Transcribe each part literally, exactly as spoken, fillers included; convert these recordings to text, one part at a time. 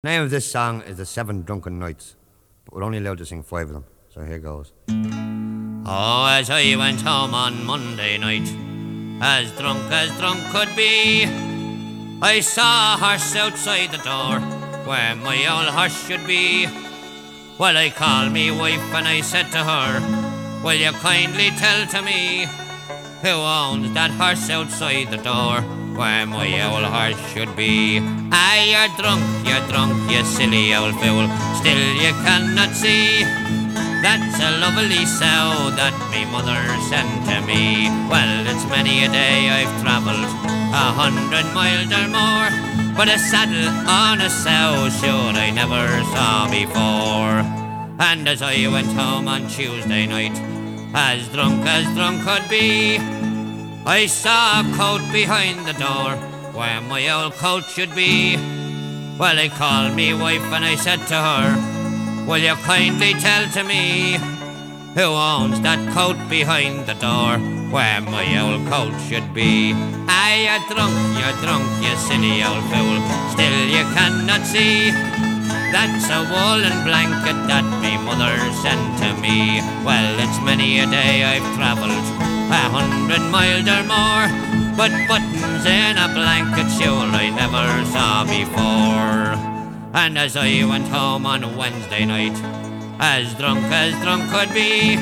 The name of this song is The Seven Drunken Nights, but we're only allowed to sing five of them, so here goes. Oh, as I went home on Monday night, as drunk as drunk could be, I saw a horse outside the door, where my old horse should be. Well, I called me wife and I said to her, will you kindly tell to me, who owns that horse outside the door, where my old horse should be? Ah, you're drunk, you're drunk, you silly old fool, still you cannot see that's a lovely sow that me mother sent to me. Well, it's many a day I've travelled a hundred miles or more, but a saddle on a sow sure I never saw before. And as I went home on Tuesday night, as drunk as drunk could be, I saw a coat behind the door, where my old coat should be. Well, I called me wife and I said to her, will you kindly tell to me, who owns that coat behind the door, where my old coat should be? Ah, you're drunk, you're drunk, you silly old fool, still you cannot see that's a woolen blanket that me mother sent to me. Well, it's many a day I've travelled a hundred miles or more, but buttons in a blanket sure I never saw before. And as I went home on Wednesday night, as drunk as drunk could be,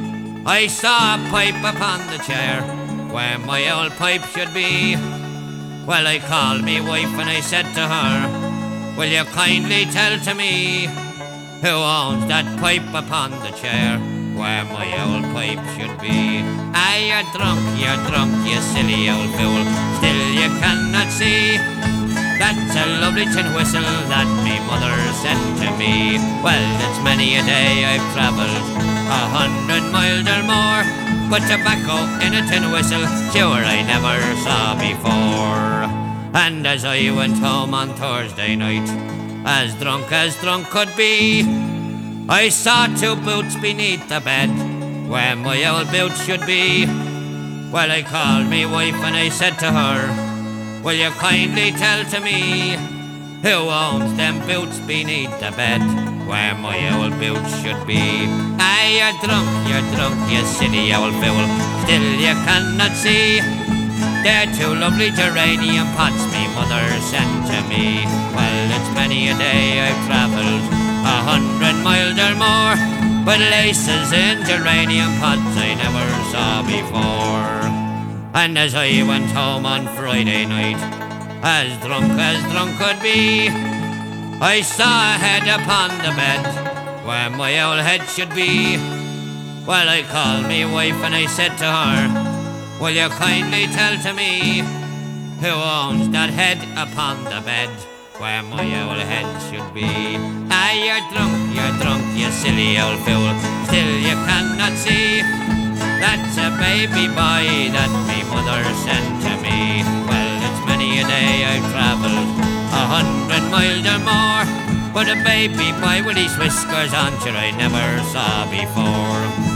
I saw a pipe upon the chair, where my old pipe should be. Well, I called me wife and I said to her, will you kindly tell to me, who owns that pipe upon the chair, where my old pipe should be? Ah, you're drunk, you're drunk, you silly old fool, still you cannot see that's a lovely tin whistle that me mother sent to me. Well, it's many a day I've travelled a hundred miles or more, but tobacco in a tin whistle sure I never saw before. And as I went home on Thursday night, as drunk as drunk could be, I saw two boots beneath the bed, where my old boots should be. Well, I called me wife and I said to her, will you kindly tell to me, who owns them boots beneath the bed, where my old boots should be? Ah, you're drunk, you're drunk, you silly old fool, still you cannot see they're two lovely geranium pots me mother sent to me. Well, it's many a day I've travelled a hundred miles or more, but laces in geranium pots I never saw before. And as I went home on Friday night, as drunk as drunk could be, I saw a head upon the bed, where my old head should be. Well, I called me wife and I said to her, will you kindly tell to me, who owns that head upon the bed, where my old head should be? Ah, you're drunk, you're drunk, you silly old fool, still you cannot see that's a baby boy that me mother sent to me. Well, it's many a day I've travelled a hundred miles or more, but a baby boy with his whiskers on sure I never saw before.